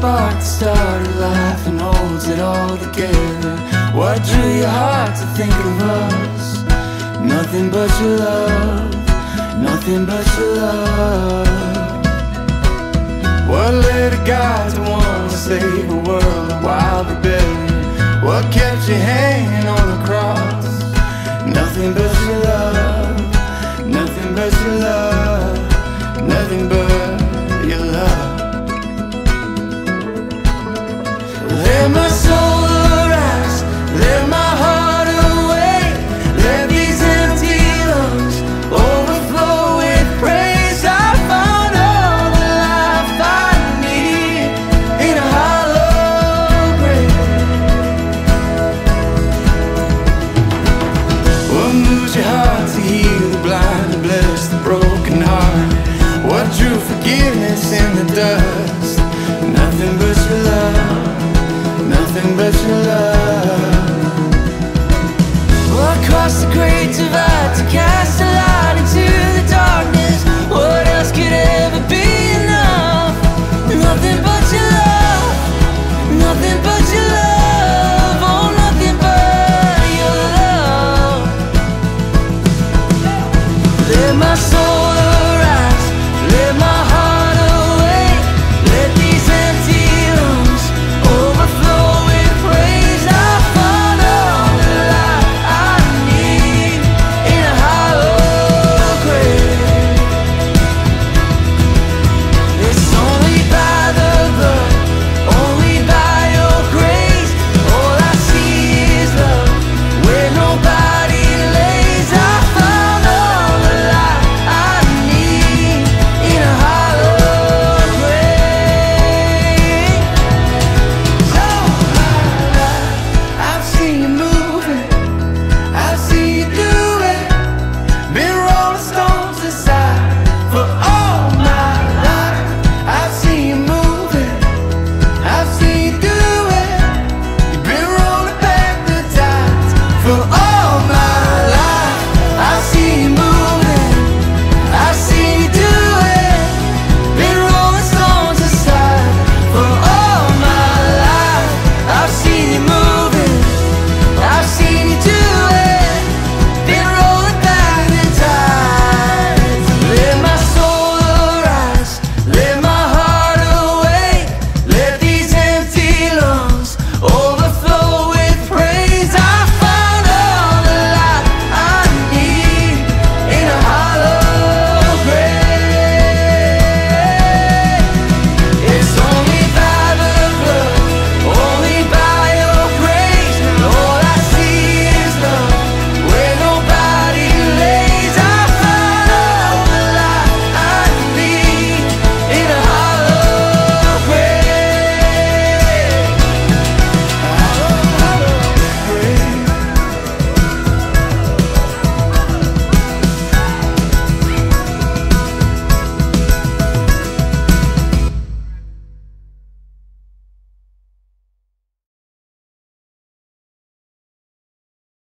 spark that started life and holds it all together? What drew your heart to think of us? Nothing but your love, nothing but your love. What led a God to want to save a world of wild rebellion? What kept you hanging on the cross? Nothing but your love, nothing but your love, nothing but your love. Let my soul arise, let my heart awake, let these empty lungs overflow with praise. I found all the life I need in a hollow grave. What moves your heart to heal the blind and bless the broken heart? What drew forgiveness in the dust? Nothing but your love, nothing but your love. What crossed the great divide to